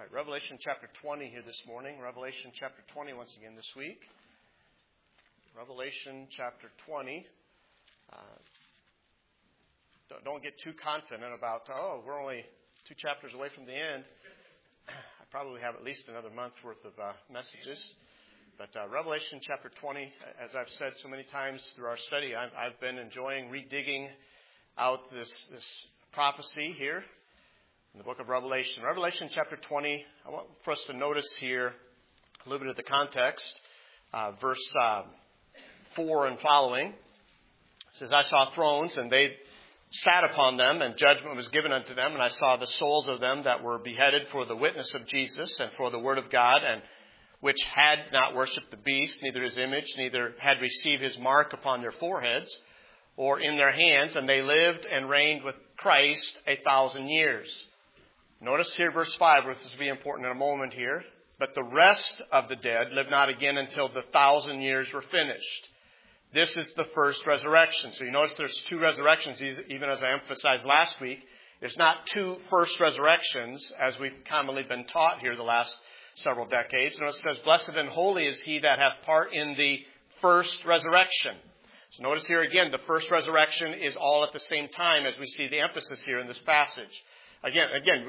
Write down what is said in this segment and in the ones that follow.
All right, Revelation chapter 20 here this morning. Revelation chapter 20 once again this week. Revelation chapter 20. Don't get too confident about, we're only 2 chapters away from the end. I probably have at least another month worth of messages. But Revelation chapter 20, as I've said so many times through our study, I've been enjoying redigging out this prophecy here in the book of Revelation. Revelation chapter 20, I want for us to notice here a little bit of the context. Verse 4 and following. It says, I saw thrones, and they sat upon them, and judgment was given unto them. And I saw the souls of them that were beheaded for the witness of Jesus and for the word of God, and which had not worshipped the beast, neither his image, neither had received his mark upon their foreheads or in their hands. And they lived and reigned with Christ 1,000 years. Notice here verse 5, which will be important in a moment here. But the rest of the dead lived not again until the 1,000 years were finished. This is the first resurrection. So you notice there's 2 resurrections, even as I emphasized last week. There's not 2 first resurrections, as we've commonly been taught here the last several decades. Notice it says, blessed and holy is he that hath part in the first resurrection. So notice here again, the first resurrection is all at the same time as we see the emphasis here in this passage. Again,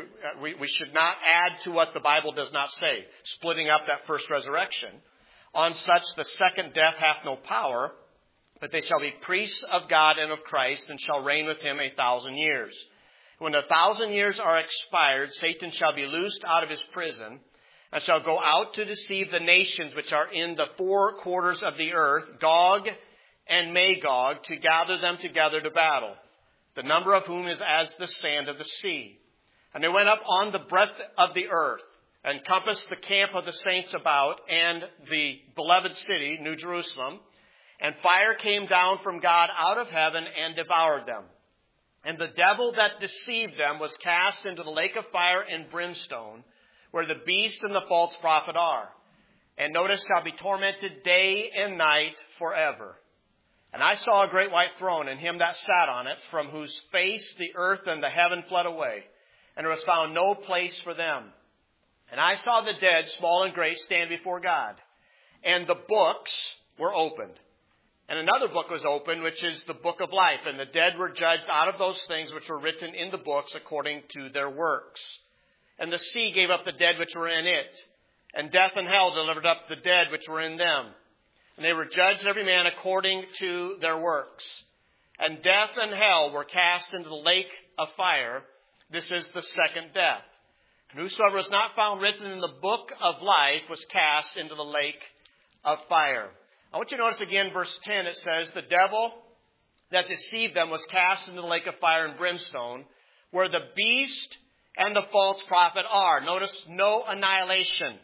we should not add to what the Bible does not say, splitting up that first resurrection. On such the second death hath no power, but they shall be priests of God and of Christ, and shall reign with him 1,000 years. When the 1,000 years are expired, Satan shall be loosed out of his prison, and shall go out to deceive the nations which are in the 4 quarters of the earth, Gog and Magog, to gather them together to battle, the number of whom is as the sand of the sea. And they went up on the breadth of the earth, and compassed the camp of the saints about, and the beloved city, New Jerusalem. And fire came down from God out of heaven, and devoured them. And the devil that deceived them was cast into the lake of fire and brimstone, where the beast and the false prophet are. And notice, shall be tormented day and night forever. And I saw a great white throne, and him that sat on it, from whose face the earth and the heaven fled away. And there was found no place for them. And I saw the dead, small and great, stand before God. And the books were opened. And another book was opened, which is the book of life. And the dead were judged out of those things which were written in the books according to their works. And the sea gave up the dead which were in it. And death and hell delivered up the dead which were in them. And they were judged every man according to their works. And death and hell were cast into the lake of fire. This is the second death. And whosoever was not found written in the book of life was cast into the lake of fire. I want you to notice again verse 10. It says, the devil that deceived them was cast into the lake of fire and brimstone, where the beast and the false prophet are. Notice no annihilation.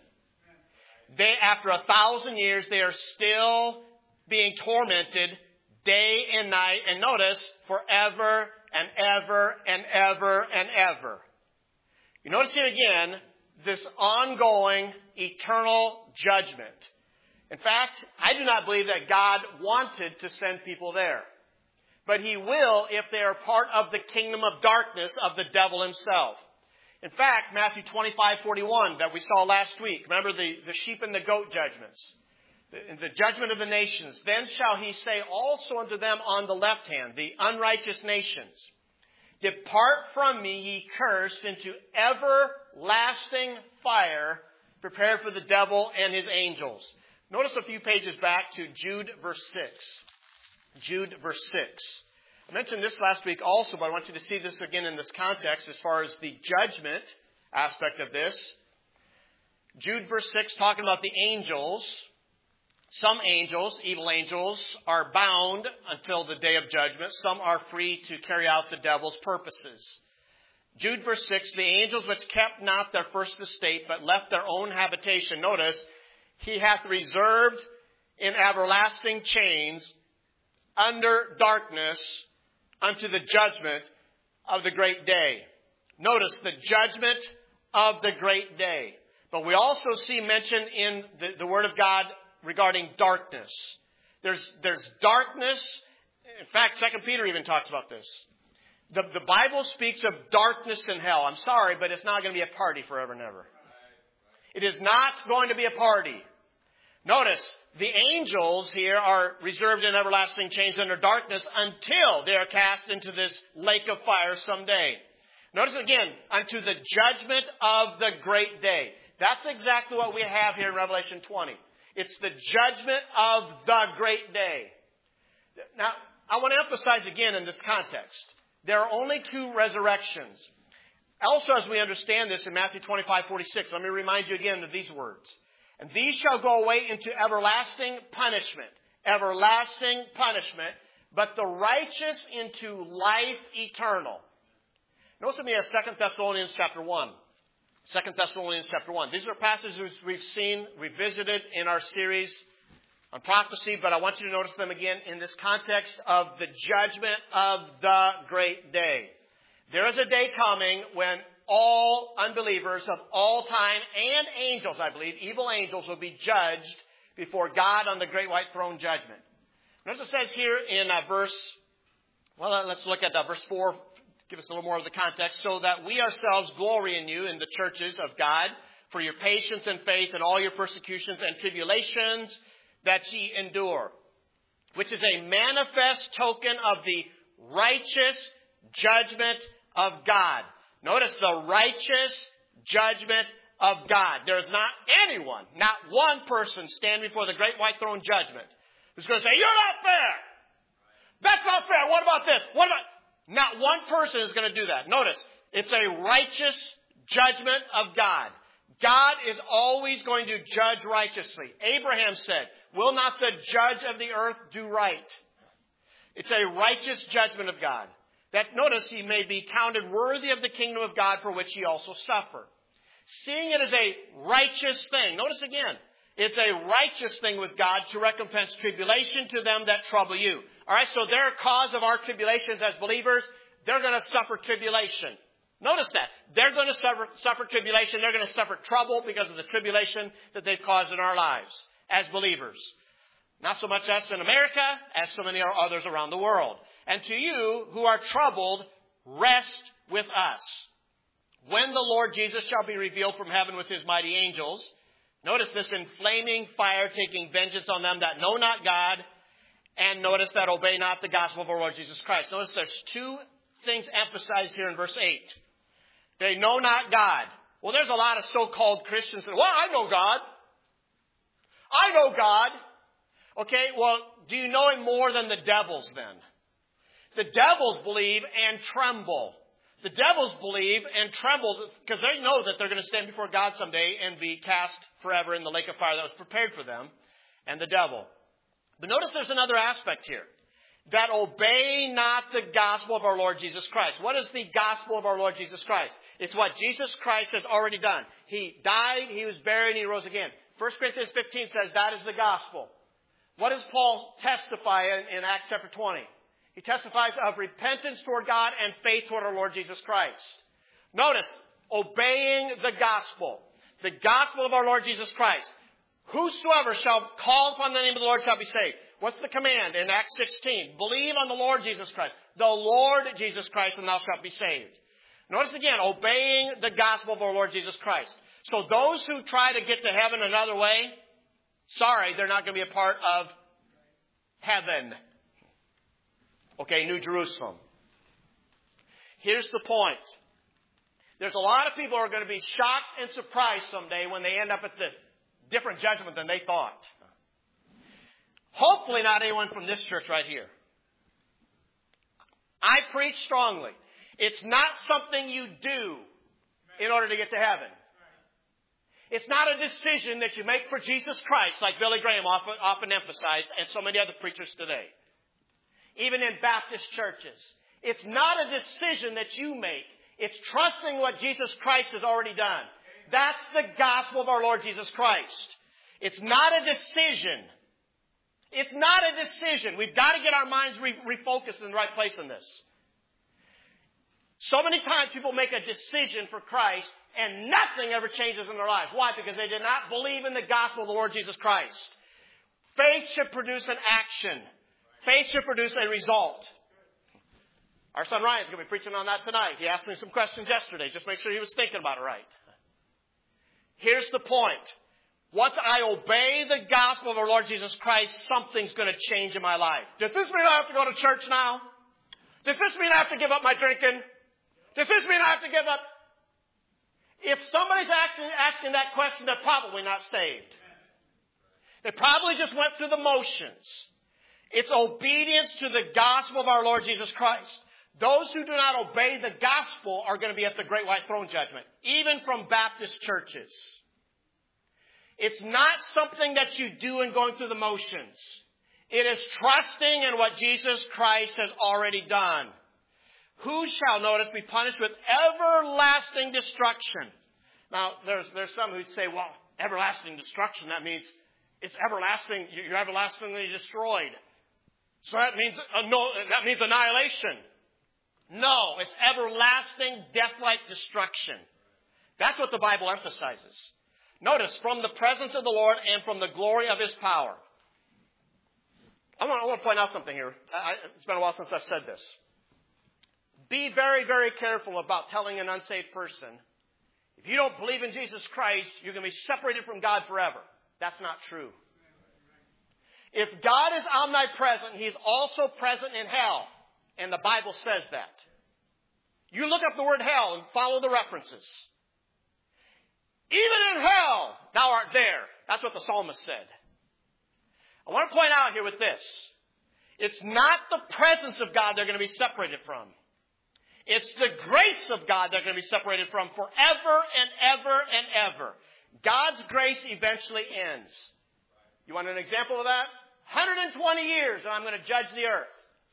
They, after 1,000 years, they are still being tormented day and night. And notice, forever and ever and ever and ever. You notice here again, this ongoing eternal judgment. In fact, I do not believe that God wanted to send people there. But he will if they are part of the kingdom of darkness of the devil himself. In fact, Matthew 25:41 that we saw last week. Remember the sheep and the goat judgments. The judgment of the nations. Then shall he say also unto them on the left hand, the unrighteous nations, depart from me, ye cursed, into everlasting fire, prepared for the devil and his angels. Notice a few pages back to Jude verse 6. Jude verse 6. I mentioned this last week also, but I want you to see this again in this context as far as the judgment aspect of this. Jude verse 6 talking about the angels. Some angels, evil angels, are bound until the day of judgment. Some are free to carry out the devil's purposes. Jude verse 6, the angels which kept not their first estate, but left their own habitation. Notice, he hath reserved in everlasting chains under darkness unto the judgment of the great day. Notice the judgment of the great day. But we also see mentioned in the Word of God regarding darkness. There's darkness. In fact, 2 Peter even talks about this. The Bible speaks of darkness in hell. I'm sorry, but it's not going to be a party forever and ever. It is not going to be a party. Notice, the angels here are reserved in everlasting chains under darkness until they are cast into this lake of fire someday. Notice again, unto the judgment of the great day. That's exactly what we have here in Revelation 20. It's the judgment of the great day. Now, I want to emphasize again in this context, there are only two resurrections. Also, as we understand this in Matthew 25:46, let me remind you again of these words. And these shall go away into everlasting punishment. Everlasting punishment. But the righteous into life eternal. Notice with me as 2 Thessalonians chapter 1. 2 Thessalonians chapter 1. These are passages we've seen, we've visited in our series on prophecy, but I want you to notice them again in this context of the judgment of the great day. There is a day coming when all unbelievers of all time and angels, I believe, evil angels, will be judged before God on the great white throne judgment. Notice it says here in let's look at verse 4, give us a little more of the context. So that we ourselves glory in you in the churches of God for your patience and faith and all your persecutions and tribulations that ye endure, which is a manifest token of the righteous judgment of God. Notice the righteous judgment of God. There is not anyone, not one person standing before the great white throne judgment who's going to say, you're not fair. That's not fair. What about this? Not one person is going to do that. Notice, it's a righteous judgment of God. God is always going to judge righteously. Abraham said, will not the judge of the earth do right? It's a righteous judgment of God. That, notice, he may be counted worthy of the kingdom of God for which he also suffered. Seeing it as a righteous thing. Notice again, it's a righteous thing with God to recompense tribulation to them that trouble you. All right, so their cause of our tribulations as believers, they're going to suffer tribulation. Notice that. They're going to suffer tribulation. They're going to suffer trouble because of the tribulation that they've caused in our lives as believers. Not so much us in America as so many others around the world. And to you who are troubled, rest with us. When the Lord Jesus shall be revealed from heaven with his mighty angels, notice this, in flaming fire, taking vengeance on them that know not God, and notice that obey not the gospel of our Lord Jesus Christ. Notice there's two things emphasized here in verse 8. They know not God. Well, there's a lot of so-called Christians that, well, I know God. I know God. Okay, well, do you know him more than the devils then? The devils believe and tremble. The devils believe and tremble because they know that they're going to stand before God someday and be cast forever in the lake of fire that was prepared for them and the devil. But notice there's another aspect here. That obey not the gospel of our Lord Jesus Christ. What is the gospel of our Lord Jesus Christ? It's what Jesus Christ has already done. He died, he was buried, and he rose again. 1 Corinthians 15 says that is the gospel. What does Paul testify in Acts chapter 20? He testifies of repentance toward God and faith toward our Lord Jesus Christ. Notice, obeying the gospel of our Lord Jesus Christ. Whosoever shall call upon the name of the Lord shall be saved. What's the command in Acts 16? Believe on the Lord Jesus Christ. The Lord Jesus Christ, and thou shalt be saved. Notice again, obeying the gospel of our Lord Jesus Christ. So those who try to get to heaven another way, sorry, they're not going to be a part of heaven. Okay, New Jerusalem. Here's the point. There's a lot of people who are going to be shocked and surprised someday when they end up at the different judgment than they thought. Hopefully not anyone from this church right here. I preach strongly. It's not something you do in order to get to heaven. It's not a decision that you make for Jesus Christ, like Billy Graham often emphasized, and so many other preachers today. Even in Baptist churches. It's not a decision that you make. It's trusting what Jesus Christ has already done. That's the gospel of our Lord Jesus Christ. It's not a decision. It's not a decision. We've got to get our minds refocused in the right place in this. So many times people make a decision for Christ and nothing ever changes in their lives. Why? Because they did not believe in the gospel of the Lord Jesus Christ. Faith should produce an action. Faith should produce a result. Our son Ryan's going to be preaching on that tonight. He asked me some questions yesterday. Just make sure he was thinking about it right. Here's the point. Once I obey the gospel of our Lord Jesus Christ, something's going to change in my life. Does this mean I have to go to church now? Does this mean I have to give up my drinking? Does this mean I have to give up? If somebody's asking that question, they're probably not saved. They probably just went through the motions. It's obedience to the gospel of our Lord Jesus Christ. Those who do not obey the gospel are going to be at the great white throne judgment, even from Baptist churches. It's not something that you do in going through the motions. It is trusting in what Jesus Christ has already done. Who shall, notice, be punished with everlasting destruction? Now, there's some who'd say, well, everlasting destruction, that means it's everlasting, you're everlastingly destroyed. So that means annihilation. No, it's everlasting, death-like destruction. That's what the Bible emphasizes. Notice, from the presence of the Lord and from the glory of His power. I want to point out something here. It's been a while since I've said this. Be very, very careful about telling an unsaved person, if you don't believe in Jesus Christ, you're going to be separated from God forever. That's not true. If God is omnipresent, He's also present in hell. And the Bible says that. You look up the word hell and follow the references. Even in hell, thou art there. That's what the psalmist said. I want to point out here with this. It's not the presence of God they're going to be separated from. It's the grace of God they're going to be separated from forever and ever and ever. God's grace eventually ends. You want an example of that? 120 years and I'm going to judge the earth.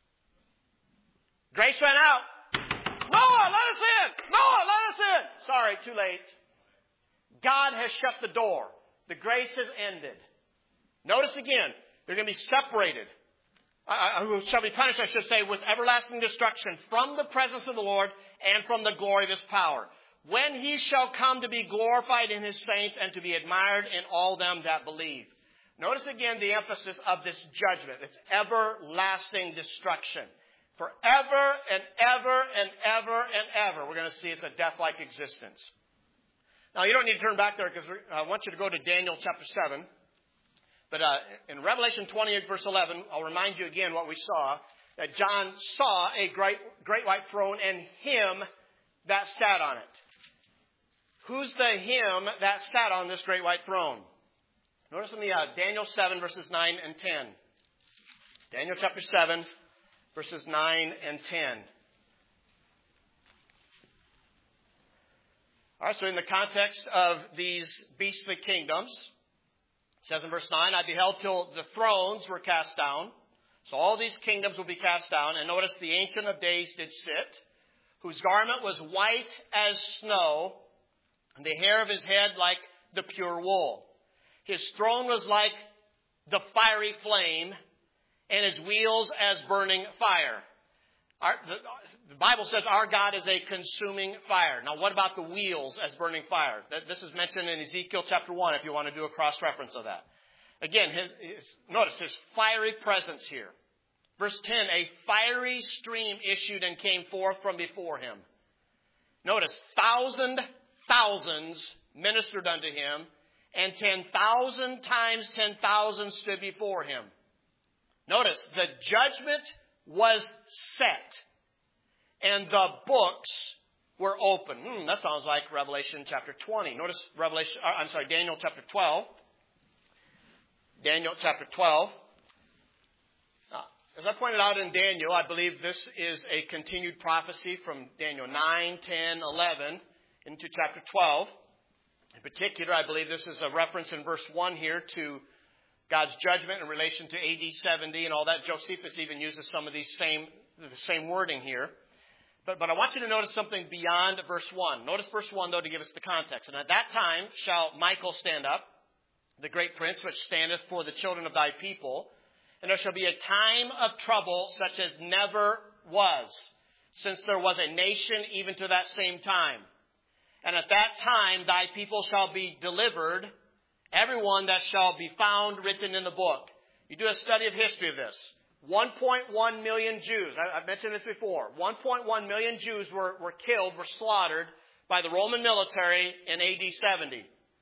Grace ran out. Noah, let us in! Noah, let us in! Sorry, too late. God has shut the door. The grace has ended. Notice again, they're going to be separated. Who shall be punished, I should say, with everlasting destruction from the presence of the Lord and from the glory of His power. When He shall come to be glorified in His saints and to be admired in all them that believe. Notice again the emphasis of this judgment. It's everlasting destruction. Forever and ever and ever and ever. We're going to see it's a death-like existence. Now, you don't need to turn back there because I want you to go to Daniel chapter 7. But in Revelation 28, verse 11, I'll remind you again what we saw. That John saw a great white throne and Him that sat on it. Who's the Him that sat on this great white throne? Notice in the Daniel 7, verses 9 and 10. Daniel chapter 7, verses 9 and 10. All right, so in the context of these beastly kingdoms, it says in verse 9, I beheld till the thrones were cast down. So all these kingdoms will be cast down. And notice the Ancient of Days did sit, whose garment was white as snow, and the hair of his head like the pure wool. His throne was like the fiery flame, and his wheels as burning fire. The Bible says our God is a consuming fire. Now, what about the wheels as burning fire? This is mentioned in Ezekiel chapter 1, if you want to do a cross-reference of that. Again, notice his fiery presence here. Verse 10, a fiery stream issued and came forth from before him. Notice, thousands ministered unto him, and 10,000 times 10,000 stood before him. Notice, the judgment was set, and the books were open. That sounds like Revelation chapter 20. Notice Daniel chapter 12. Daniel chapter 12. As I pointed out in Daniel, I believe this is a continued prophecy from Daniel 9, 10, 11 into chapter 12. In particular, I believe this is a reference in verse 1 here to God's judgment in relation to AD 70 and all that. Josephus even uses some of the same wording here. But I want you to notice something beyond verse 1. Notice verse 1, though, to give us the context. And at that time shall Michael stand up, the great prince, which standeth for the children of thy people. And there shall be a time of trouble such as never was, since there was a nation even to that same time. And at that time thy people shall be delivered, everyone that shall be found written in the book. You do a study of history of this. 1.1 million Jews. I've mentioned this before. 1.1 million Jews were killed, were slaughtered by the Roman military in AD 70.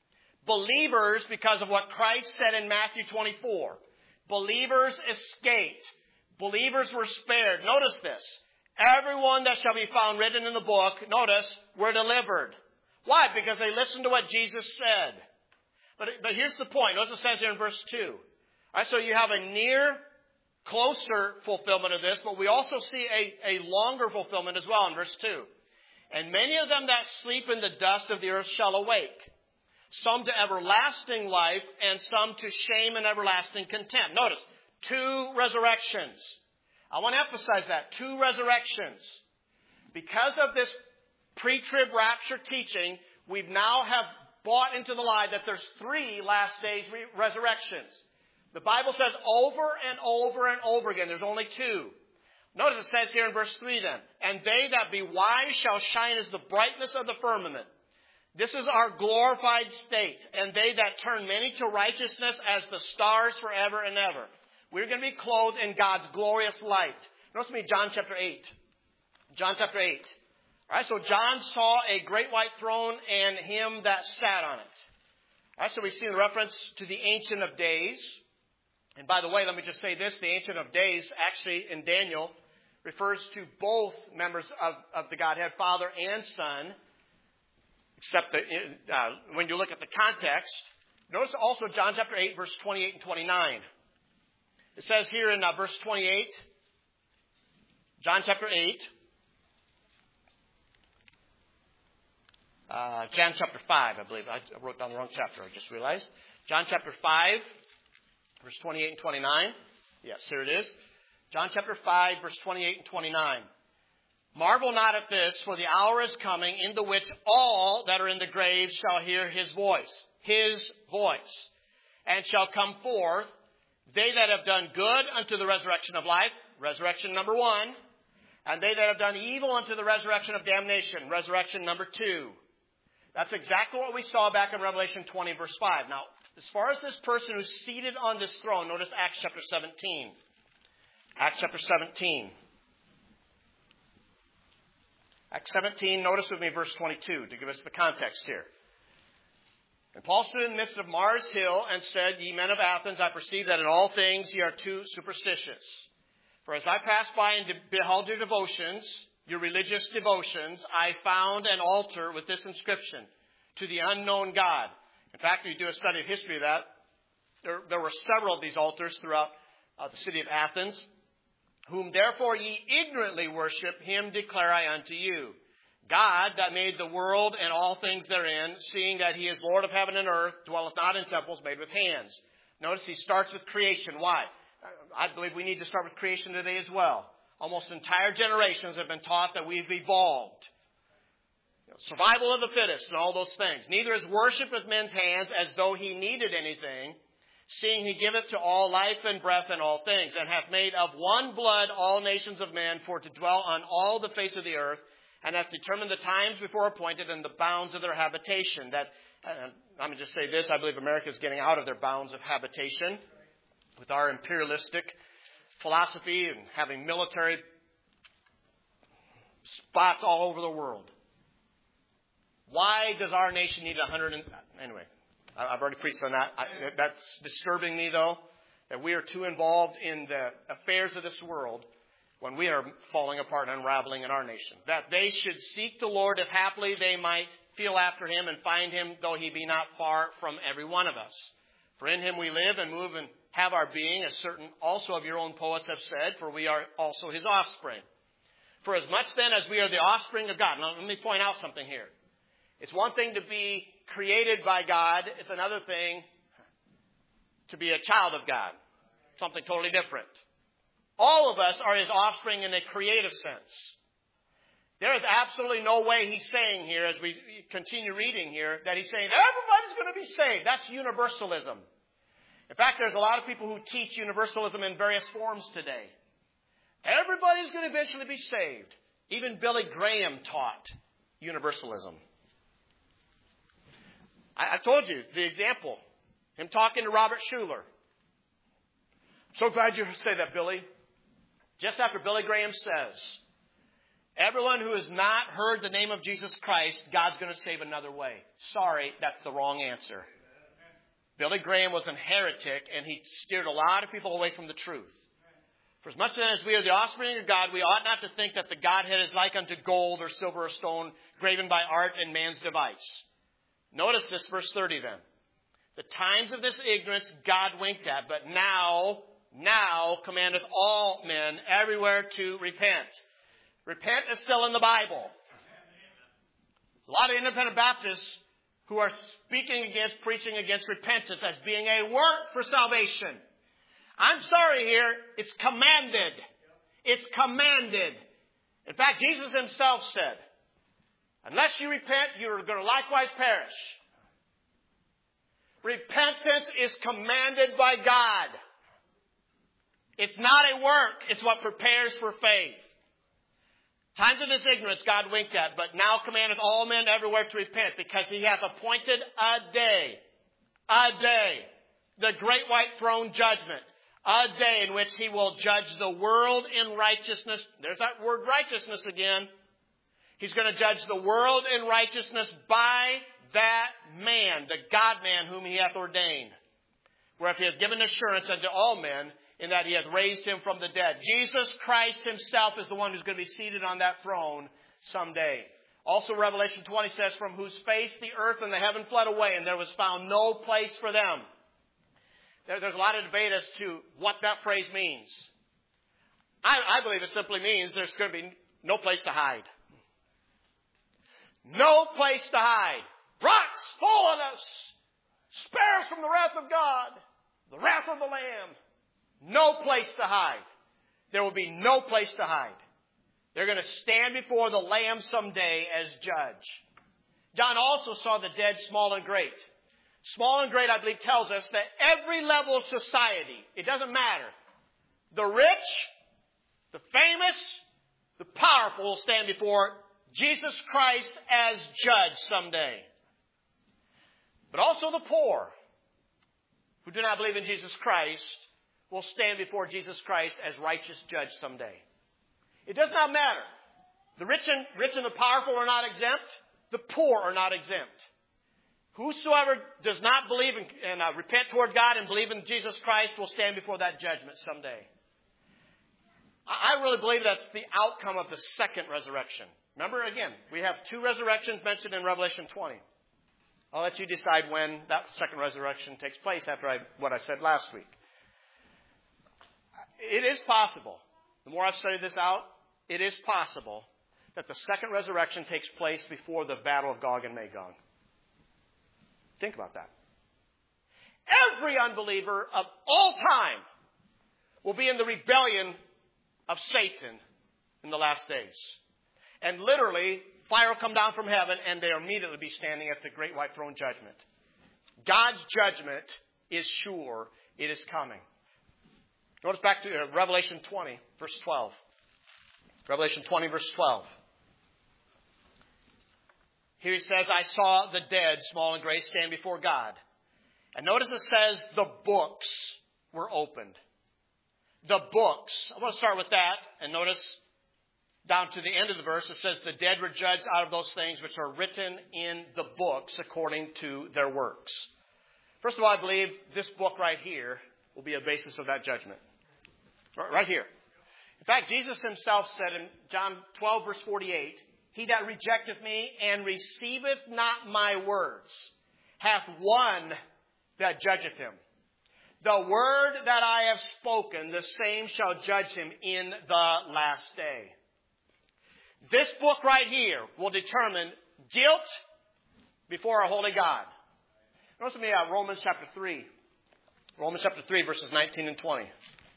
Believers, because of what Christ said in Matthew 24, believers escaped. Believers were spared. Notice this. Everyone that shall be found written in the book, notice, were delivered. Why? Because they listened to what Jesus said. But here's the point. Notice it says here in verse 2. All right, so you have a near, closer fulfillment of this, but we also see a longer fulfillment as well in verse 2. And many of them that sleep in the dust of the earth shall awake, some to everlasting life, and some to shame and everlasting contempt. Notice, 2 resurrections. I want to emphasize that. 2 resurrections. Because of this pre-trib rapture teaching, we now have bought into the lie that there's 3 last days resurrections. The Bible says over and over and over again, there's only 2. Notice it says here in verse 3 then, and they that be wise shall shine as the brightness of the firmament. This is our glorified state. And they that turn many to righteousness as the stars forever and ever. We're going to be clothed in God's glorious light. Notice me John chapter 8. John chapter 8. All right, so John saw a great white throne and him that sat on it. All right, so we see the reference to the Ancient of Days. And by the way, let me just say this. The Ancient of Days, actually in Daniel, refers to both members of the Godhead, Father and Son. Except that when you look at the context, notice also John chapter 8, verse 28 and 29. It says here in verse 28, John chapter 8, John chapter 5, I believe. I wrote down the wrong chapter, I just realized. John chapter 5, verse 28 and 29. Yes, here it is. John chapter 5, verse 28 and 29. Marvel not at this, for the hour is coming in the which all that are in the grave shall hear his voice, and shall come forth, they that have done good unto the resurrection of life, resurrection number 1, and they that have done evil unto the resurrection of damnation, resurrection number 2. That's exactly what we saw back in Revelation 20, verse 5. Now, as far as this person who's seated on this throne, notice Acts chapter 17. Acts chapter 17. Acts 17, notice with me verse 22 to give us the context here. And Paul stood in the midst of Mars Hill and said, Ye men of Athens, I perceive that in all things ye are too superstitious. For as I passed by and beheld your devotions, your religious devotions, I found an altar with this inscription, to the unknown God. In fact, if you do a study of history of that, there were several of these altars throughout the city of Athens. Whom therefore ye ignorantly worship, him declare I unto you. God that made the world and all things therein, seeing that he is Lord of heaven and earth, dwelleth not in temples made with hands. Notice he starts with creation. Why? I believe we need to start with creation today as well. Almost entire generations have been taught that we've evolved. Survival of the fittest and all those things. Neither is worship with men's hands as though he needed anything, seeing he giveth to all life and breath and all things, and hath made of one blood all nations of men for to dwell on all the face of the earth, and hath determined the times before appointed and the bounds of their habitation. That, I'm going to just say this, I believe America is getting out of their bounds of habitation with our imperialistic philosophy and having military spots all over the world. Why does our nation need 100 anyway? I've already preached on that. That's disturbing me, though, that we are too involved in the affairs of this world when we are falling apart and unraveling in our nation. That they should seek the Lord if haply they might feel after him and find him, though he be not far from every one of us. For in him we live and move and have our being, as certain also of your own poets have said, for we are also his offspring. For as much then as we are the offspring of God. Now let me point out something here. It's one thing to be created by God. It's another thing to be a child of God. Something totally different. All of us are his offspring in a creative sense. There is absolutely no way he's saying here, as we continue reading here, that he's saying everybody's going to be saved. That's universalism. In fact, there's a lot of people who teach universalism in various forms today. Everybody's going to eventually be saved. Even Billy Graham taught universalism. I told you the example. Him talking to Robert Schuller. So glad you say that, Billy. Just after Billy Graham says, everyone who has not heard the name of Jesus Christ, God's going to save another way. Sorry, that's the wrong answer. Billy Graham was a heretic, and he steered a lot of people away from the truth. For as much then as we are the offspring of God, we ought not to think that the Godhead is like unto gold or silver or stone, graven by art and man's device. Notice this, verse 30 then. The times of this ignorance God winked at, but now commandeth all men everywhere to repent. Repent is still in the Bible. A lot of independent Baptists who are preaching against repentance as being a work for salvation. I'm sorry here, it's commanded. It's commanded. In fact, Jesus himself said, unless you repent, you're going to likewise perish. Repentance is commanded by God. It's not a work. It's what prepares for faith. Times of this ignorance God winked at, but now commandeth all men everywhere to repent, because he hath appointed a day, the great white throne judgment, a day in which he will judge the world in righteousness. There's that word righteousness again. He's going to judge the world in righteousness by that man, the God-man whom he hath ordained. Whereof he hath given assurance unto all men, in that he hath raised him from the dead. Jesus Christ himself is the one who's going to be seated on that throne someday. Also Revelation 20 says, from whose face the earth and the heaven fled away, and there was found no place for them. There's a lot of debate as to what that phrase means. I believe it simply means there's going to be no place to hide. No place to hide. Rocks fall on us. Spare us from the wrath of God, the wrath of the Lamb. No place to hide. There will be no place to hide. They're going to stand before the Lamb someday as judge. John also saw the dead, small and great. Small and great, I believe, tells us that every level of society, it doesn't matter. The rich, the famous, the powerful will stand before Jesus Christ as judge someday. But also the poor, who do not believe in Jesus Christ, will stand before Jesus Christ as righteous judge someday. It does not matter. The rich and the powerful are not exempt. The poor are not exempt. Whosoever does not believe and repent toward God and believe in Jesus Christ will stand before that judgment someday. I really believe that's the outcome of the second resurrection. Remember, again, we have two resurrections mentioned in Revelation 20. I'll let you decide when that second resurrection takes place after what I said last week. It is possible, the more I've studied this out, it is possible that the second resurrection takes place before the battle of Gog and Magog. Think about that. Every unbeliever of all time will be in the rebellion of Satan in the last days. And literally, fire will come down from heaven and they'll immediately be standing at the great white throne judgment. God's judgment is sure. It is coming. Notice back to Revelation 20, verse 12. Revelation 20, verse 12. Here he says, I saw the dead, small and great, stand before God. And notice it says the books were opened. The books. I want to start with that. And notice down to the end of the verse, it says the dead were judged out of those things which are written in the books according to their works. First of all, I believe this book right here will be a basis of that judgment. Right here. In fact, Jesus himself said in John 12, verse 48, he that rejecteth me and receiveth not my words hath one that judgeth him. The word that I have spoken, the same shall judge him in the last day. This book right here will determine guilt before a holy God. Notice with me Romans chapter 3. Romans chapter 3, verses 19 and 20.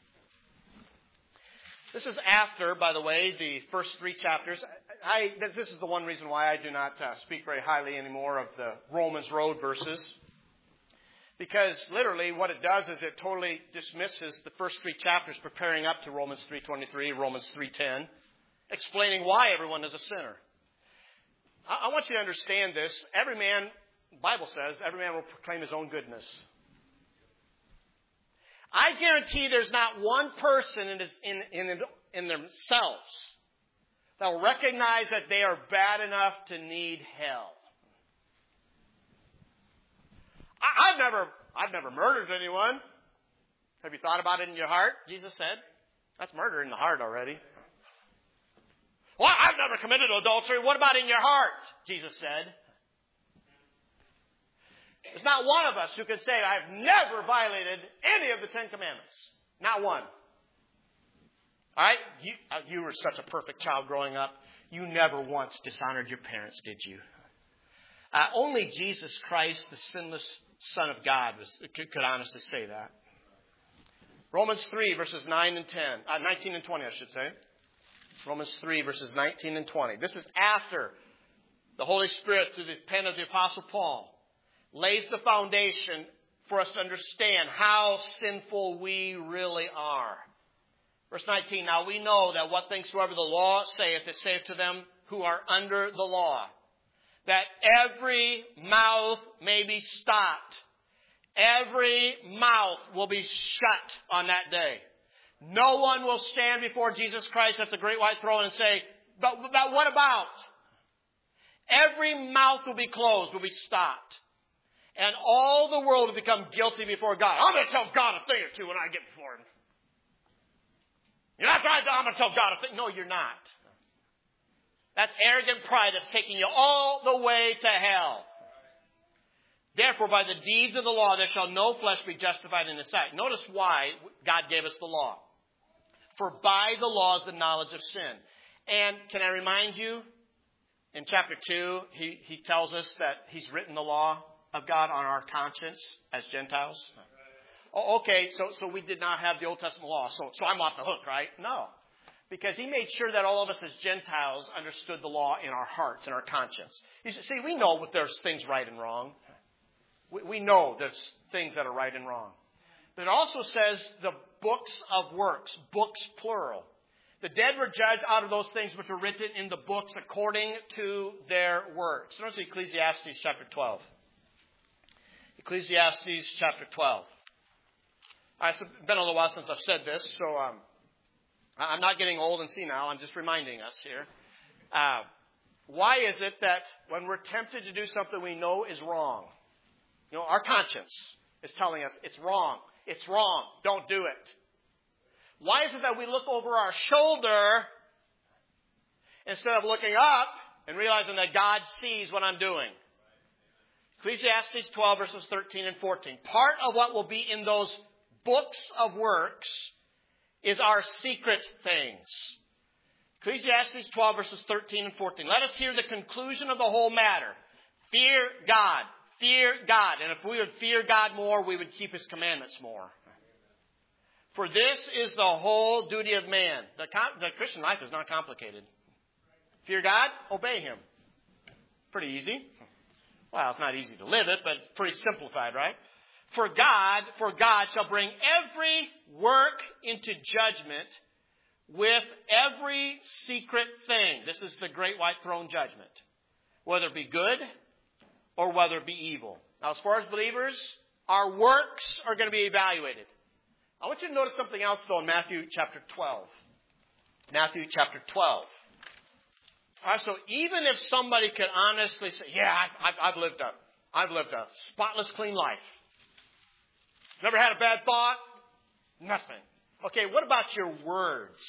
This is after, by the way, the first three chapters. This is the one reason why I do not speak very highly anymore of the Romans Road verses. Because literally what it does is it totally dismisses the first three chapters preparing up to Romans 3:23, Romans 3:10, explaining why everyone is a sinner. I want you to understand this. Every man, the Bible says, every man will proclaim his own goodness. I guarantee there's not one person in themselves that will recognize that they are bad enough to need hell. I've I've never murdered anyone. Have you thought about it in your heart? Jesus said. That's murder in the heart already. Well, I've never committed adultery. What about in your heart? Jesus said. There's not one of us who can say, I've never violated any of the Ten Commandments. Not one. All right? You were such a perfect child growing up. You never once dishonored your parents, did you? Only Jesus Christ, the sinless Son of God, could honestly say that. Romans 3, verses 19 and 20, I should say. Romans 3, verses 19 and 20. This is after the Holy Spirit, through the pen of the Apostle Paul, lays the foundation for us to understand how sinful we really are. Verse 19, now we know that what things soever the law saith, it saith to them who are under the law, that every mouth may be stopped. Every mouth will be shut on that day. No one will stand before Jesus Christ at the great white throne and say, but what about? Every mouth will be closed, will be stopped. And all the world will become guilty before God. I'm going to tell God a thing or two when I get before Him. You're not trying to, I'm going to tell God a thing. No, you're not. That's arrogant pride that's taking you all the way to hell. Therefore, by the deeds of the law, there shall no flesh be justified in His sight. Notice why God gave us the law. For by the law is the knowledge of sin. And can I remind you, in chapter 2, he tells us that He's written the law of God on our conscience as Gentiles. Oh, okay, so we did not have the Old Testament law, so I'm off the hook, right? No. Because He made sure that all of us as Gentiles understood the law in our hearts and our conscience. You see, we know that there's things right and wrong. We know there's things that are right and wrong. But it also says the books of works, books plural. The dead were judged out of those things which were written in the books according to their works. Notice Ecclesiastes chapter 12. Ecclesiastes chapter 12. It's been a little while since I've said this, so I'm not getting old and senile. I'm just reminding us here. Why is it that when we're tempted to do something we know is wrong, our conscience is telling us it's wrong. It's wrong. Don't do it. Why is it that we look over our shoulder instead of looking up and realizing that God sees what I'm doing? Ecclesiastes 12, verses 13 and 14. Part of what will be in those books of works is our secret things. Ecclesiastes 12, verses 13 and 14. Let us hear the conclusion of the whole matter. Fear God. Fear God. And if we would fear God more, we would keep His commandments more. For this is the whole duty of man. The Christian life is not complicated. Fear God, obey Him. Pretty easy. Well, it's not easy to live it, but it's pretty simplified, right? For God shall bring every work into judgment with every secret thing. This is the great white throne judgment. Whether it be good or whether it be evil. Now, as far as believers, our works are going to be evaluated. I want you to notice something else, though, in Matthew chapter 12. Matthew chapter 12. All right, so even if somebody could honestly say, yeah, I've lived a spotless, clean life. Never had a bad thought. Nothing. Okay, what about your words?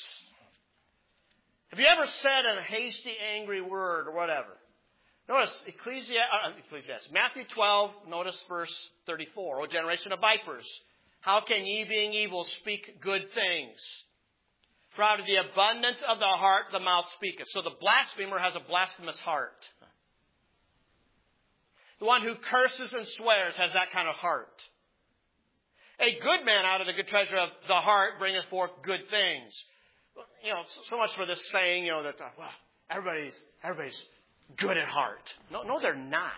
Have you ever said a hasty, angry word or whatever? Notice Ecclesiastes. Matthew 12, notice verse 34. O generation of vipers, how can ye, being evil, speak good things? For out of the abundance of the heart the mouth speaketh. So the blasphemer has a blasphemous heart. The one who curses and swears has that kind of heart. A good man out of the good treasure of the heart bringeth forth good things. So much for this saying, that everybody's good at heart. No, they're not.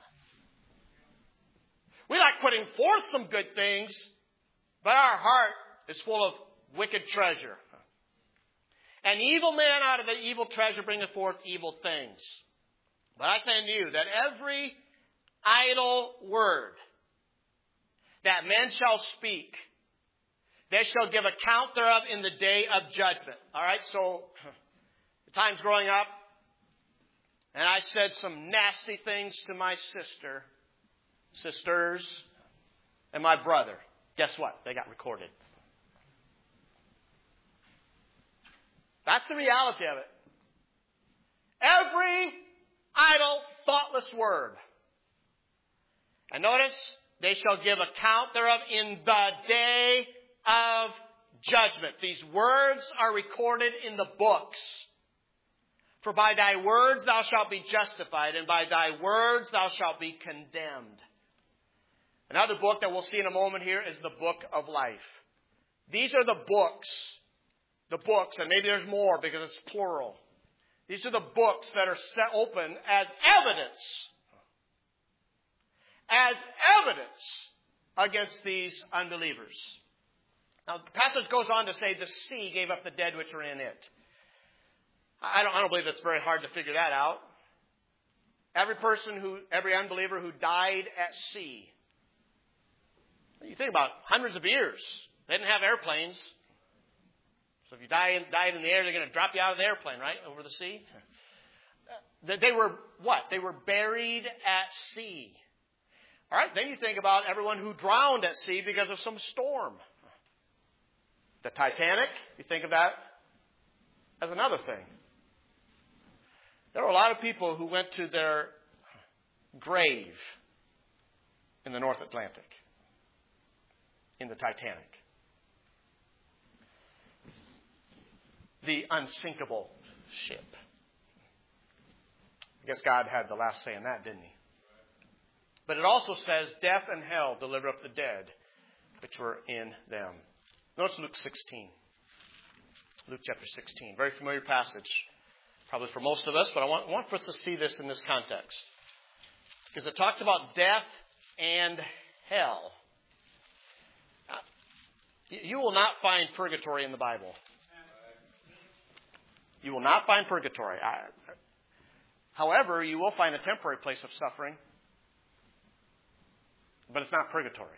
We like putting forth some good things, but our heart is full of wicked treasure. An evil man out of the evil treasure bringeth forth evil things. But I say unto you that every idle word that men shall speak, they shall give account thereof in the day of judgment. All right, so the times growing up, and I said some nasty things to my sisters. and my brother. Guess what? They got recorded. That's the reality of it. Every idle, thoughtless word. And notice, they shall give account thereof in the day of judgment. These words are recorded in the books. For by thy words thou shalt be justified, and by thy words thou shalt be condemned. Another book that we'll see in a moment here is the book of life. These are the books, and maybe there's more because it's plural. These are the books that are set open as evidence against these unbelievers. Now, the passage goes on to say the sea gave up the dead which were in it. I don't believe it's very hard to figure that out. Every unbeliever who died at sea. You think about hundreds of years. They didn't have airplanes. So if you died in the air, they're going to drop you out of the airplane, right? Over the sea. They were what? They were buried at sea. All right, then you think about everyone who drowned at sea because of some storm. The Titanic, you think of that as another thing. There were a lot of people who went to their grave in the North Atlantic, in the Titanic. The unsinkable ship. I guess God had the last say in that, didn't he? But it also says, death and hell deliver up the dead which were in them. Notice Luke 16. Luke chapter 16. Very familiar passage, probably for most of us, but I want for us to see this in this context. Because it talks about death and hell. You will not find purgatory in the Bible. You will not find purgatory. However, you will find a temporary place of suffering. But it's not purgatory.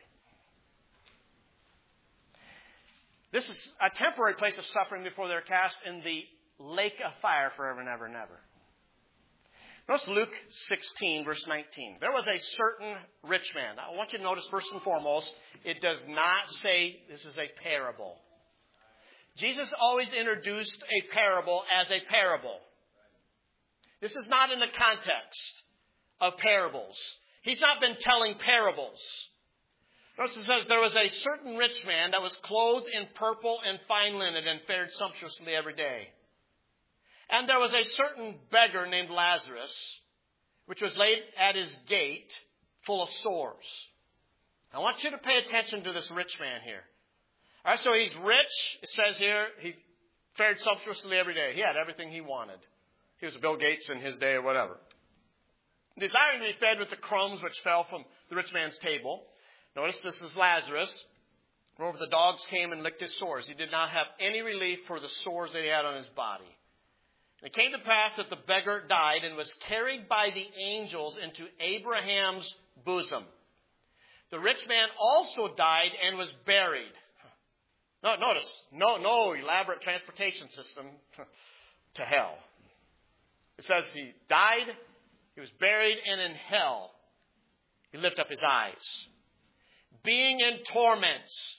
This is a temporary place of suffering before they're cast in the lake of fire forever and ever and ever. Notice Luke 16, verse 19. There was a certain rich man. Now, I want you to notice, first and foremost, it does not say this is a parable. Jesus always introduced a parable as a parable. This is not in the context of parables. He's not been telling parables. Notice it says, there was a certain rich man that was clothed in purple and fine linen and fared sumptuously every day. And there was a certain beggar named Lazarus, which was laid at his gate full of sores. I want you to pay attention to this rich man here. All right, so he's rich. It says here he fared sumptuously every day. He had everything he wanted. He was Bill Gates in his day or whatever. Desiring to be fed with the crumbs which fell from the rich man's table. Notice this is Lazarus. Moreover, the dogs came and licked his sores. He did not have any relief for the sores that he had on his body. And it came to pass that the beggar died and was carried by the angels into Abraham's bosom. The rich man also died and was buried. No, notice, no elaborate transportation system to hell. It says he died, he was buried, and in hell he lifted up his eyes. Being in torments,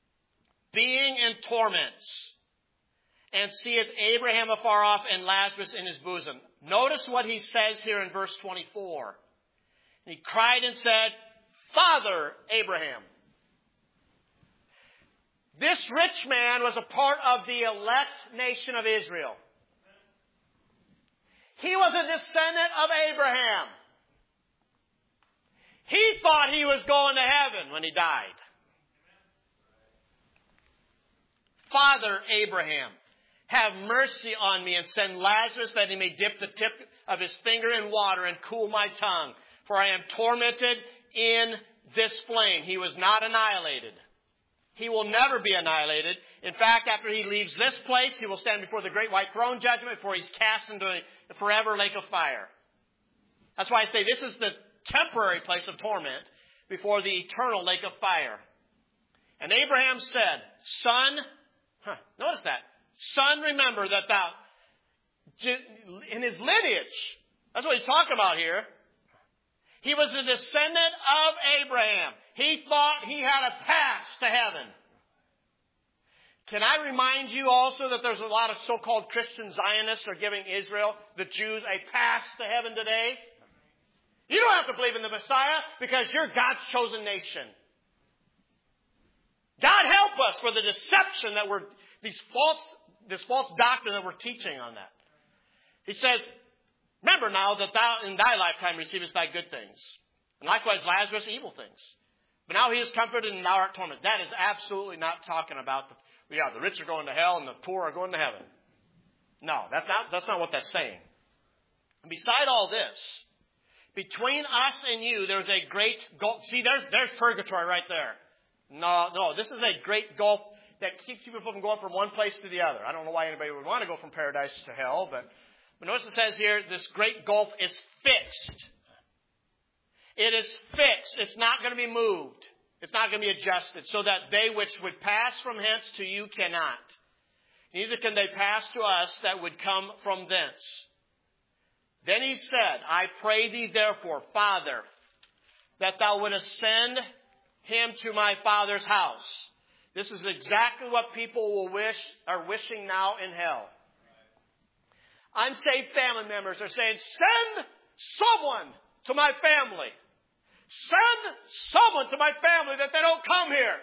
and seeth Abraham afar off and Lazarus in his bosom. Notice what he says here in verse 24. And he cried and said, Father Abraham. This rich man was a part of the elect nation of Israel. He was a descendant of Abraham. He thought he was going to heaven when he died. Father Abraham, have mercy on me and send Lazarus that he may dip the tip of his finger in water and cool my tongue. For I am tormented in this flame. He was not annihilated. He will never be annihilated. In fact, after he leaves this place, he will stand before the great white throne judgment before he's cast into a forever lake of fire. That's why I say this is the temporary place of torment before the eternal lake of fire. And Abraham said, Son, notice that. Son, remember that thou, in his lineage, that's what he's talking about here. He was a descendant of Abraham. He thought he had a pass to heaven. Can I remind you also that there's a lot of so-called Christian Zionists are giving Israel, the Jews, a pass to heaven today? You don't have to believe in the Messiah because you're God's chosen nation. God help us for the deception that this false doctrine that we're teaching on that. He says, remember now that thou in thy lifetime receivest thy good things, and likewise Lazarus evil things. But now he is comforted and thou art tormented. That is absolutely not talking about the rich are going to hell and the poor are going to heaven. No, that's not what that's saying. And beside all this, between us and you, there's a great gulf. See, there's purgatory right there. No, this is a great gulf that keeps people from going from one place to the other. I don't know why anybody would want to go from paradise to hell, but notice it says here, this great gulf is fixed. It is fixed. It's not going to be moved. It's not going to be adjusted, so that they which would pass from hence to you cannot. Neither can they pass to us that would come from thence. Then he said, I pray thee therefore, Father, that thou wouldest send him to my Father's house. This is exactly what people are wishing now in hell. Unsaved family members are saying, send someone to my family. Send someone to my family that they don't come here.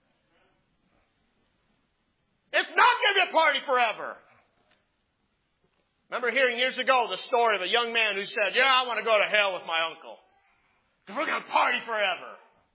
It's not going to be a party forever. Remember hearing years ago the story of a young man who said, I want to go to hell with my uncle, because we're going to party forever.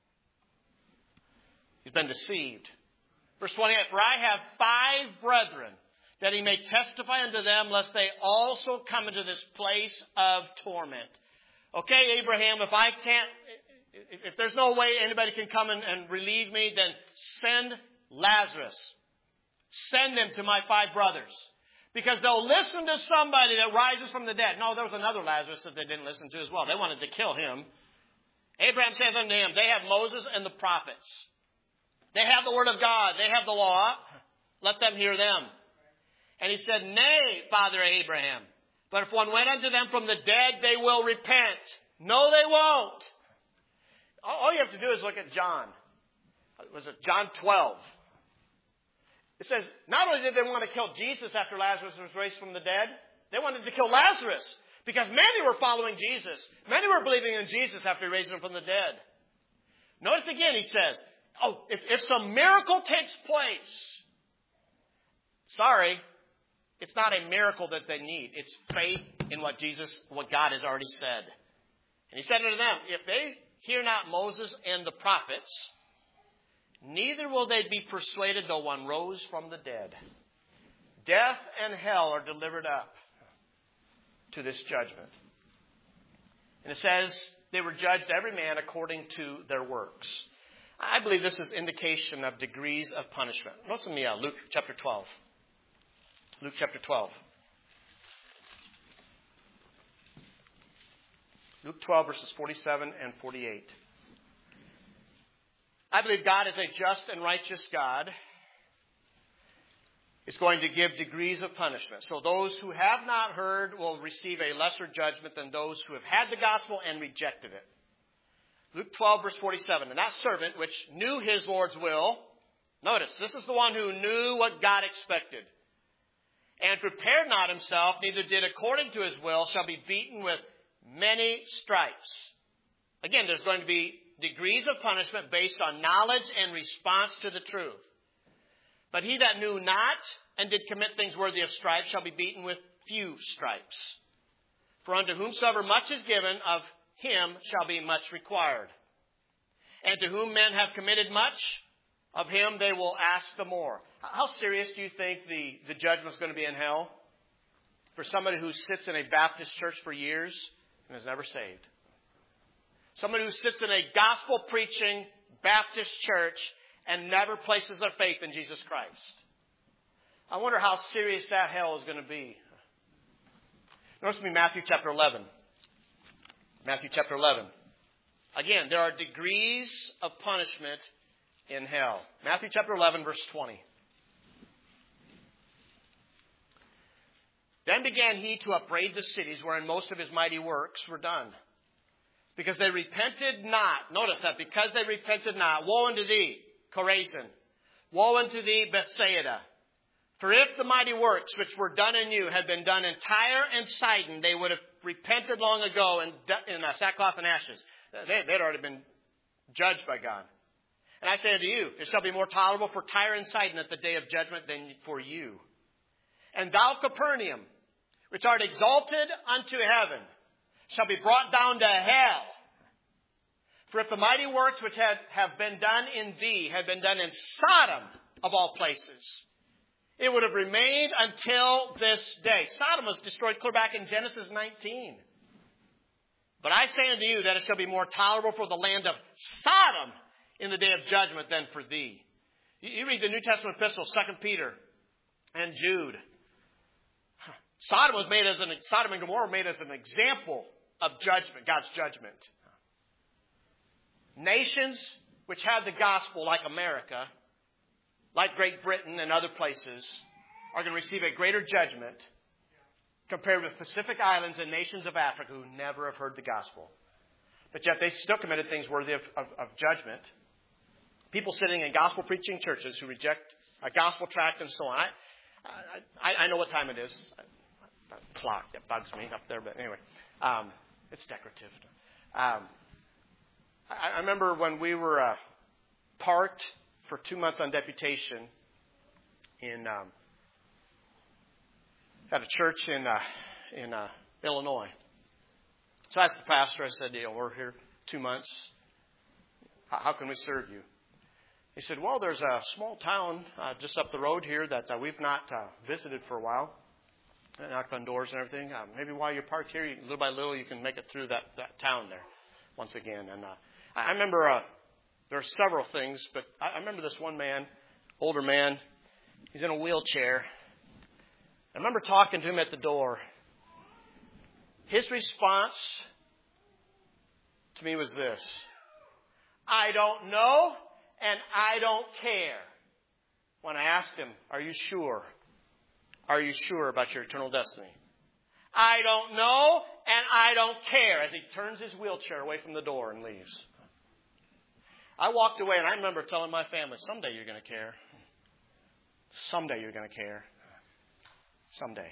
He's been deceived. Verse 28, for I have 5 brethren, that he may testify unto them, lest they also come into this place of torment. Okay, Abraham, if there's no way anybody can come and relieve me, then send Lazarus. Send them to my 5 brothers. Because they'll listen to somebody that rises from the dead. No, there was another Lazarus that they didn't listen to as well. They wanted to kill him. Abraham says unto him, they have Moses and the prophets. They have the word of God. They have the law. Let them hear them. And he said, nay, Father Abraham, but if one went unto them from the dead, they will repent. No, they won't. All you have to do is look at John. Was it John 12? It says, not only did they want to kill Jesus after Lazarus was raised from the dead, they wanted to kill Lazarus. Because many were following Jesus. Many were believing in Jesus after he raised him from the dead. Notice again, he says, if some miracle takes place, sorry, it's not a miracle that they need. It's faith in what God has already said. And he said unto them, if they hear not Moses and the prophets, neither will they be persuaded though one rose from the dead. Death and hell are delivered up to this judgment. And it says they were judged every man according to their works. I believe this is indication of degrees of punishment. Notice with me Luke chapter 12. Luke chapter 12. Luke 12 verses 47 and 48. I believe God is a just and righteous God. Is going to give degrees of punishment. So those who have not heard will receive a lesser judgment than those who have had the gospel and rejected it. Luke 12 verse 47. And that servant which knew his Lord's will, notice, this is the one who knew what God expected, and prepared not himself, neither did according to his will, shall be beaten with many stripes. Again, there's going to be degrees of punishment based on knowledge and response to the truth. But he that knew not and did commit things worthy of stripes shall be beaten with few stripes. For unto whomsoever much is given, of him shall be much required. And to whom men have committed much, of him they will ask the more. How serious do you think the judgment is going to be in hell? For somebody who sits in a Baptist church for years and is never saved. Somebody who sits in a gospel-preaching Baptist church and never places their faith in Jesus Christ. I wonder how serious that hell is going to be. Notice with me Matthew chapter 11. Matthew chapter 11. Again, there are degrees of punishment in hell. Matthew chapter 11, verse 20. Then began he to upbraid the cities wherein most of his mighty works were done. Because they repented not. Notice that. Because they repented not. Woe unto thee, Chorazin. Woe unto thee, Bethsaida. For if the mighty works which were done in you had been done in Tyre and Sidon, they would have repented long ago in sackcloth and ashes. They'd already been judged by God. And I say unto you, it shall be more tolerable for Tyre and Sidon at the day of judgment than for you. And thou, Capernaum, which art exalted unto heaven, shall be brought down to hell. For if the mighty works which have been done in thee had been done in Sodom, of all places, it would have remained until this day. Sodom was destroyed clear back in Genesis 19. But I say unto you that it shall be more tolerable for the land of Sodom in the day of judgment than for thee. You read the New Testament epistles, 2 Peter and Jude. Sodom and Gomorrah were made as an example of judgment, God's judgment. Nations which had the gospel, like America, like Great Britain and other places, are going to receive a greater judgment compared with Pacific Islands and nations of Africa who never have heard the gospel. But yet they still committed things worthy of judgment. People sitting in gospel-preaching churches who reject a gospel tract and so on. I know what time it is. A clock that bugs me up there, but anyway. It's decorative. I remember when we were parked for 2 months on deputation at a church in Illinois. So I asked the pastor, I said, we're here 2 months. How can we serve you? He said, well, there's a small town just up the road here that we've not visited for a while. I knocked on doors and everything. Maybe while you're parked here, little by little, you can make it through that town there once again. And I remember there are several things, but I remember this one man, older man. He's in a wheelchair. I remember talking to him at the door. His response to me was this: I don't know and I don't care. When I asked him, are you sure? Are you sure about your eternal destiny? I don't know and I don't care, as he turns his wheelchair away from the door and leaves. I walked away and I remember telling my family, someday you're going to care. Someday you're going to care. Someday.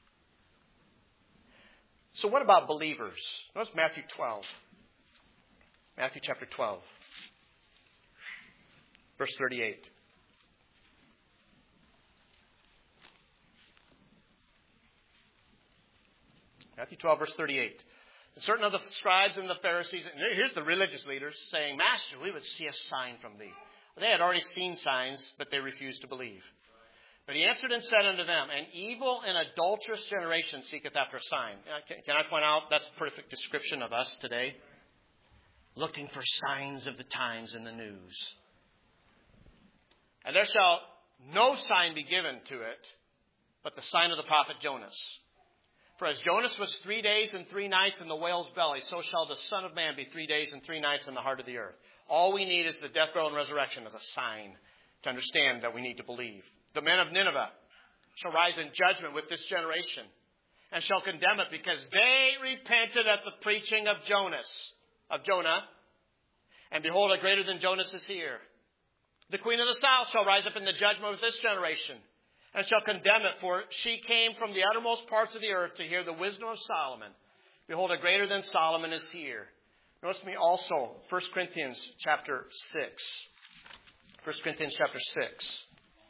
So what about believers? Notice Matthew 12. Matthew chapter 12. Verse 38. Matthew 12, verse 38. And certain of the scribes and the Pharisees, and here's the religious leaders saying, Master, we would see a sign from thee. Well, they had already seen signs, but they refused to believe. But he answered and said unto them, An evil and adulterous generation seeketh after a sign. Can I point out that's a perfect description of us today? Looking for signs of the times in the news. And there shall no sign be given to it, but the sign of the prophet Jonas. For as Jonas was 3 days and 3 nights in the whale's belly, so shall the Son of Man be 3 days and 3 nights in the heart of the earth. All we need is the death, burial, and resurrection as a sign to understand that we need to believe. The men of Nineveh shall rise in judgment with this generation and shall condemn it, because they repented at the preaching of Jonah. And behold, a greater than Jonas is here. The queen of the south shall rise up in the judgment with this generation and shall condemn it, for she came from the uttermost parts of the earth to hear the wisdom of Solomon. Behold, a greater than Solomon is here. Notice me also, 1 Corinthians chapter 6. 1 Corinthians chapter 6.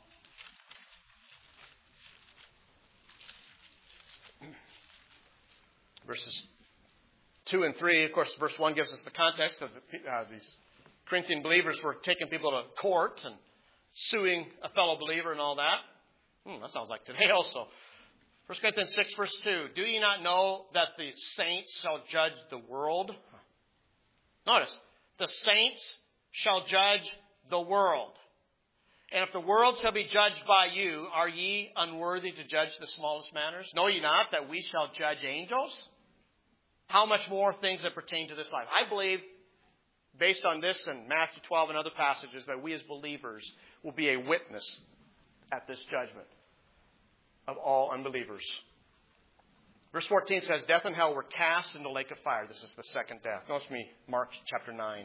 Verses 2 and 3. Of course, verse 1 gives us the context of these Corinthian believers were taking people to court and suing a fellow believer and all that. That sounds like today also. 1 Corinthians 6, verse 2. Do ye not know that the saints shall judge the world? Notice, the saints shall judge the world. And if the world shall be judged by you, are ye unworthy to judge the smallest matters? Know ye not that we shall judge angels? How much more things that pertain to this life? I believe, based on this and Matthew 12 and other passages, that we as believers will be a witness at this judgment of all unbelievers. Verse 14 says, death and hell were cast into the lake of fire. This is the second death. Notice me, Mark chapter 9.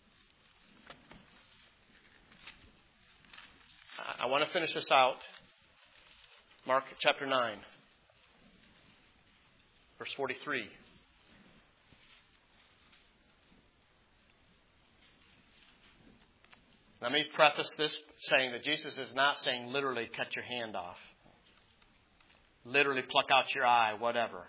I want to finish this out. Mark chapter 9, verse 43. Let me preface this saying that Jesus is not saying literally cut your hand off. Literally pluck out your eye, whatever.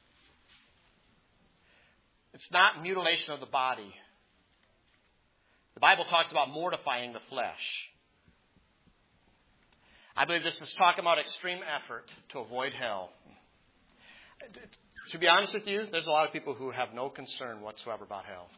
It's not mutilation of the body. The Bible talks about mortifying the flesh. I believe this is talking about extreme effort to avoid hell. To be honest with you, there's a lot of people who have no concern whatsoever about hell.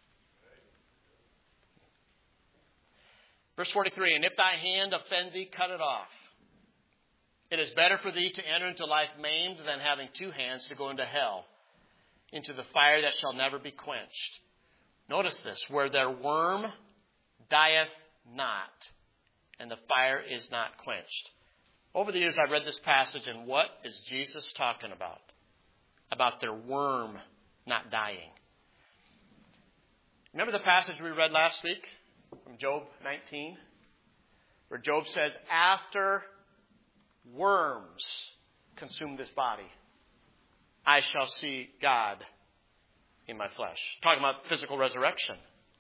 Verse 43, and if thy hand offend thee, cut it off. It is better for thee to enter into life maimed than having two hands to go into hell, into the fire that shall never be quenched. Notice this, where their worm dieth not, and the fire is not quenched. Over the years, I've read this passage, and what is Jesus talking about? About their worm not dying. Remember the passage we read last week from Job 19? Where Job says, after worms consume this body, I shall see God in my flesh. Talking about physical resurrection.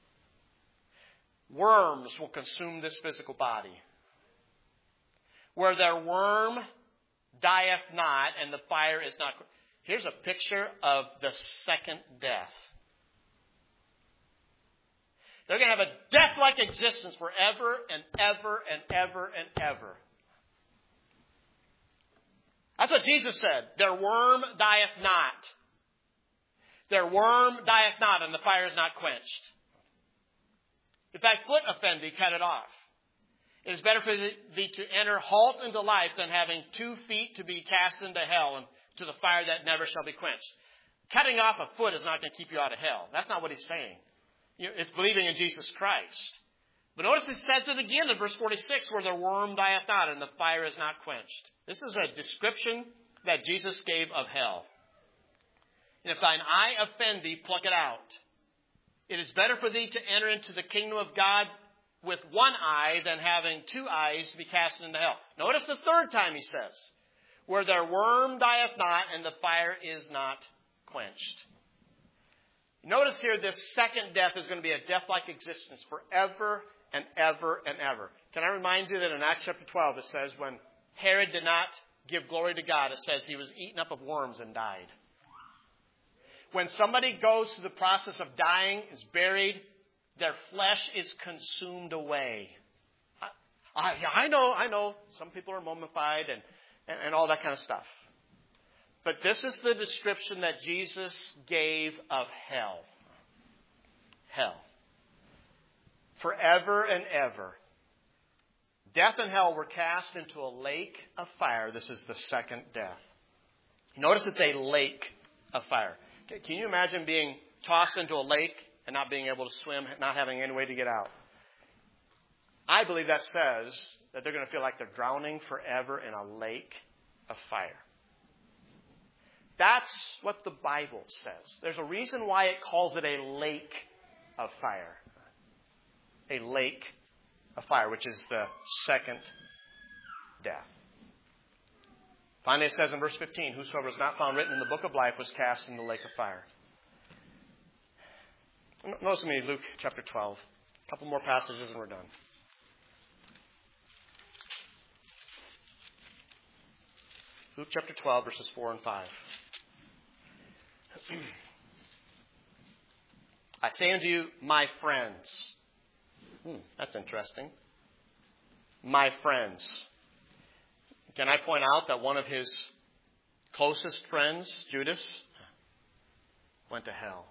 Worms will consume this physical body. Where their worm dieth not and the fire is not. Here's a picture of the second death. They're going to have a death-like existence forever and ever and ever and ever. That's what Jesus said. Their worm dieth not. Their worm dieth not, and the fire is not quenched. If thy foot offend thee, cut it off. It is better for thee to enter halt into life than having 2 feet to be cast into hell and to the fire that never shall be quenched. Cutting off a foot is not going to keep you out of hell. That's not what he's saying. It's believing in Jesus Christ. But notice it says it again in verse 46, where the worm dieth not and the fire is not quenched. This is a description that Jesus gave of hell. And if thine eye offend thee, pluck it out. It is better for thee to enter into the kingdom of God with one eye than having 2 eyes to be cast into hell. Notice the third time he says, where their worm dieth not and the fire is not quenched. Notice here this second death is going to be a death-like existence forever and ever and ever. Can I remind you that in Acts chapter 12 it says when Herod did not give glory to God, it says he was eaten up of worms and died. When somebody goes through the process of dying, is buried, their flesh is consumed away. I know. Some people are mummified and all that kind of stuff. But this is the description that Jesus gave of hell. Hell. Forever and ever. Death and hell were cast into a lake of fire. This is the second death. Notice it's a lake of fire. Can you imagine being tossed into a lake and not being able to swim, not having any way to get out? I believe that says that they're going to feel like they're drowning forever in a lake of fire. That's what the Bible says. There's a reason why it calls it a lake of fire. A lake of fire, which is the second death. Finally, it says in verse 15, whosoever was not found written in the book of life was cast in the lake of fire. Notice with me Luke chapter 12. A couple more passages and we're done. Luke chapter 12, verses 4 and 5. I say unto you, my friends. That's interesting. My friends. Can I point out that one of his closest friends, Judas, went to hell?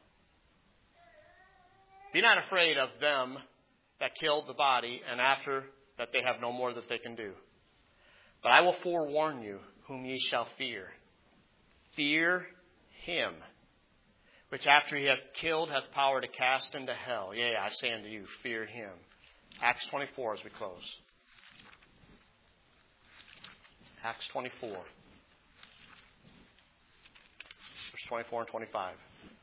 Be not afraid of them that killed the body, and after that they have no more that they can do. But I will forewarn you whom ye shall fear. Fear him, which after he hath killed hath power to cast into hell. Yea, I say unto you, fear him. Acts 24 as we close. Acts 24. 24 and 25.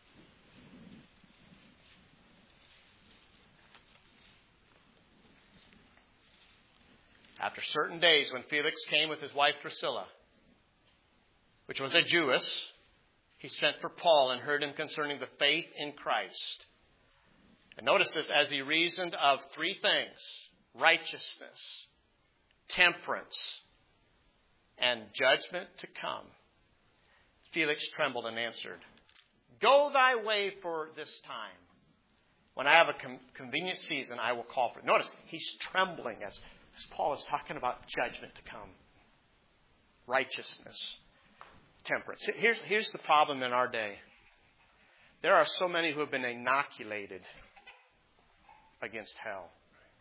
After certain days, when Felix came with his wife Drusilla, which was a Jewess, he sent for Paul and heard him concerning the faith in Christ. And notice this, as he reasoned of three things: righteousness, temperance, and judgment to come. Felix trembled and answered, "Go thy way for this time. When I have a convenient season, I will call for it." Notice, he's trembling as Paul is talking about judgment to come. Righteousness, temperance. Here's the problem in our day. There are so many who have been inoculated against hell.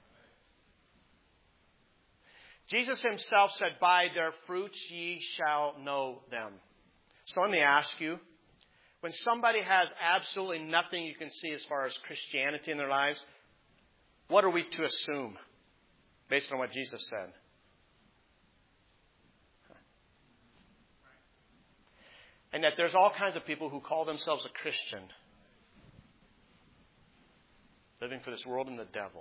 Jesus himself said, "By their fruits ye shall know them." So let me ask you, when somebody has absolutely nothing you can see as far as Christianity in their lives, what are we to assume based on what Jesus said? And that there's all kinds of people who call themselves a Christian, living for this world and the devil.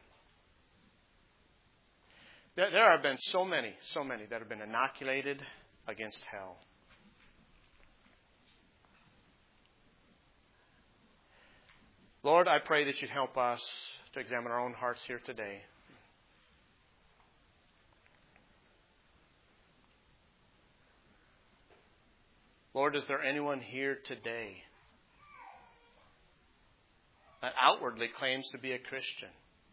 There have been so many that have been inoculated against hell. Lord, I pray that you'd help us to examine our own hearts here today. Lord, is there anyone here today that outwardly claims to be a Christian,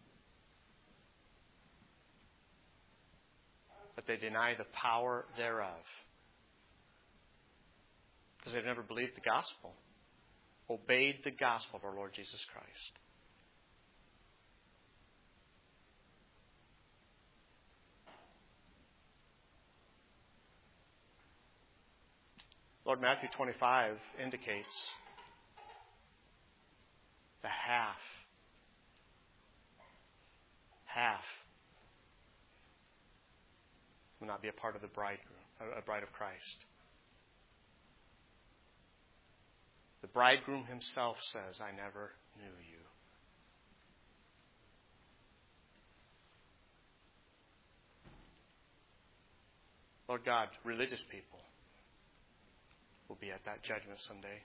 but they deny the power thereof because they've never believed the gospel, obeyed the gospel of our Lord Jesus Christ? Lord, Matthew 25 indicates the half will not be a part of the bride of Christ. The bridegroom himself says, "I never knew you." Lord God, religious people will be at that judgment someday.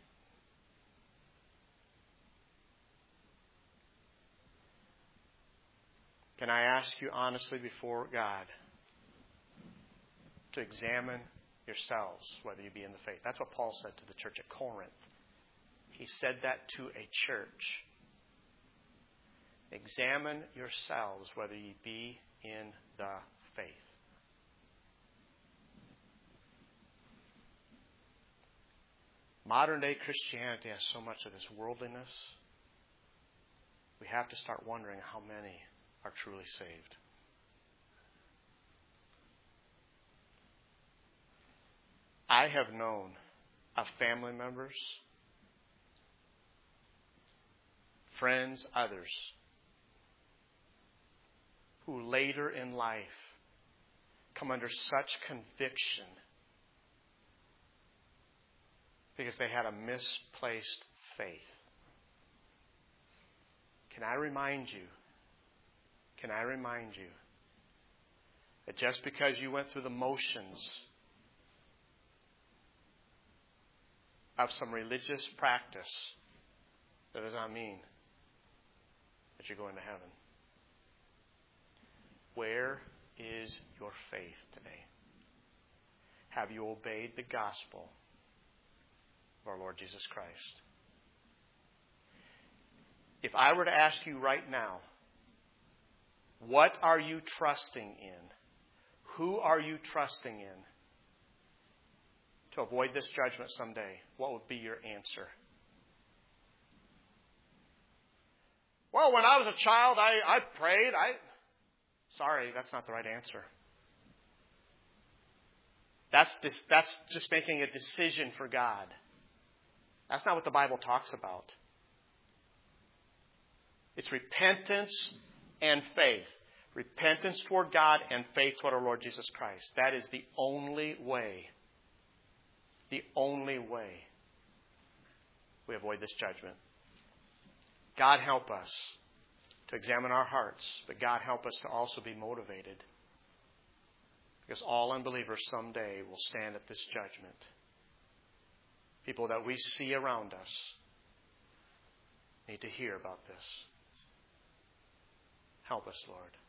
Can I ask you honestly before God to examine yourselves, whether you be in the faith? That's what Paul said to the church at Corinth. He said that to a church. Examine yourselves whether ye be in the faith. Modern day Christianity has so much of this worldliness. We have to start wondering how many are truly saved. I have known of family members, friends, others, who later in life come under such conviction because they had a misplaced faith. Can I remind you that just because you went through the motions of some religious practice, that does not mean that you're going to heaven? Where is your faith today? Have you obeyed the gospel of our Lord Jesus Christ? If I were to ask you right now, what are you trusting in? Who are you trusting in to avoid this judgment someday? What would be your answer? Well, when I was a child, I prayed. Sorry, that's not the right answer. That's just making a decision for God. That's not what the Bible talks about. It's repentance and faith. Repentance toward God and faith toward our Lord Jesus Christ. That is the only way. The only way we avoid this judgment. God, help us to examine our hearts, but God, help us to also be motivated, because all unbelievers someday will stand at this judgment. People that we see around us need to hear about this. Help us, Lord.